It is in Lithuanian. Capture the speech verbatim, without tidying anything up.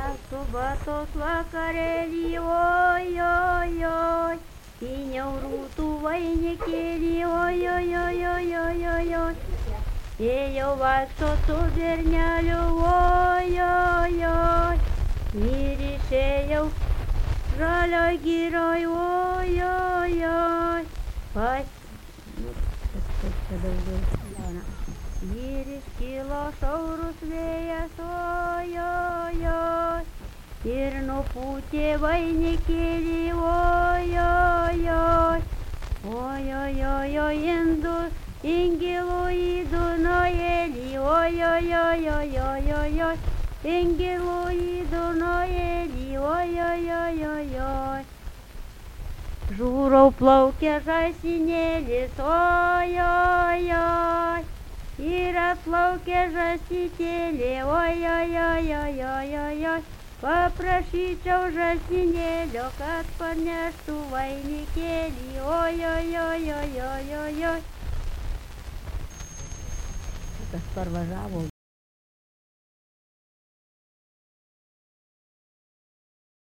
Subatos vakarėlį, oi, oi, oi, į niaurūtų vainikėlį, oi, oi, oi, oi, oi, oi, oi. Ėjau vaikščiot su berneliu, oi, oi, oi, ir išėjau žalioj girioj, oi, oi, oi, pas... Nu, kažkaip čia daugiau. Ir iškilo šaurus vėjas, oi, oi, oi, ir nupūtė vainikėlį, oi, oi, oi, oi, oi, oi, oi, indus, ingilų į Dunojėlį, oi, oi, oi, oi, oi, oi, oi, ingilų į Dunojėlį, oi, oi, oi, oi, oi. Žūrau plaukė žąsinėlis, oi, oi, oi, ir atplaukė žąsytėlė, oi, oi, oi, oi, oi, oi, oi, paprašyčiau žąsinėlio, kad parneštų vainikėlį, oi, oi, oi, oi, oi, oi, oi. Kas parvažiavo